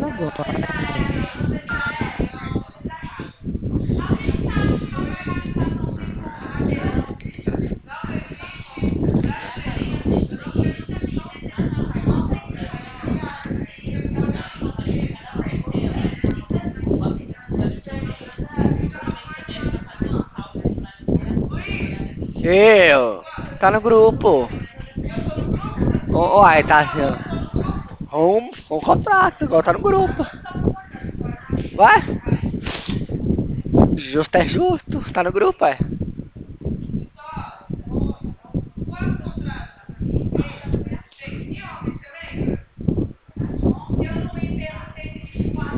Eu, tá no grupo. Uai, tá assim, ó. Um contrato, igual tá no grupo. Ué? Justo é justo, tá no grupo, é.